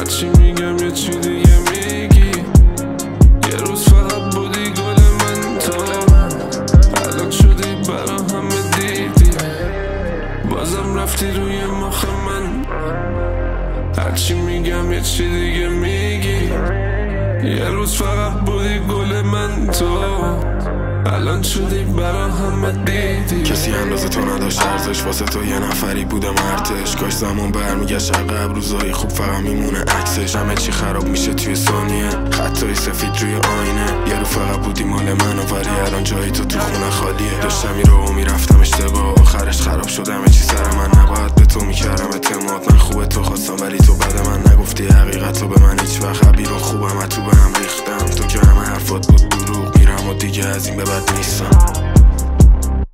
هرچی میگم یه چی دیگه میگی. یه روز فقط بودی گل من تو، الان شدی برا همه دیدی. بازم رفتی روی مخ من، هرچی میگم یه چی دیگه میگی. یه روز فقط بودی گل من تو، الان شدی برا همه دیدی. کسی اندازه تو نداشت ارزش، واسه تو یه نفری بودم ارتش. کاش زمان برمیگشت عقب، روزایی خوب فقط میمونه عکسش. همه چی خراب میشه توی ثانیه، خطای سفید روی آینه. یه رو فقط بودی مال من، ولی الان جایی تو خونه خالیه. داشتم میرو و میرفتم اشتباه، آخرش خراب شد همه چی سر من. نباید به تو میکردم اعتماد، من خوبه تو خواستم ولی تو بعد من نگفتی حقیقت رو به من هیچ وقت. بیرون خوبم تو به هم ریختم، تو که همه حرفات بود دروغ. میرم و دیگه از این به بعد نیستم.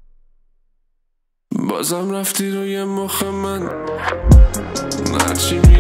بازم رفتی روی مخ من، هرچی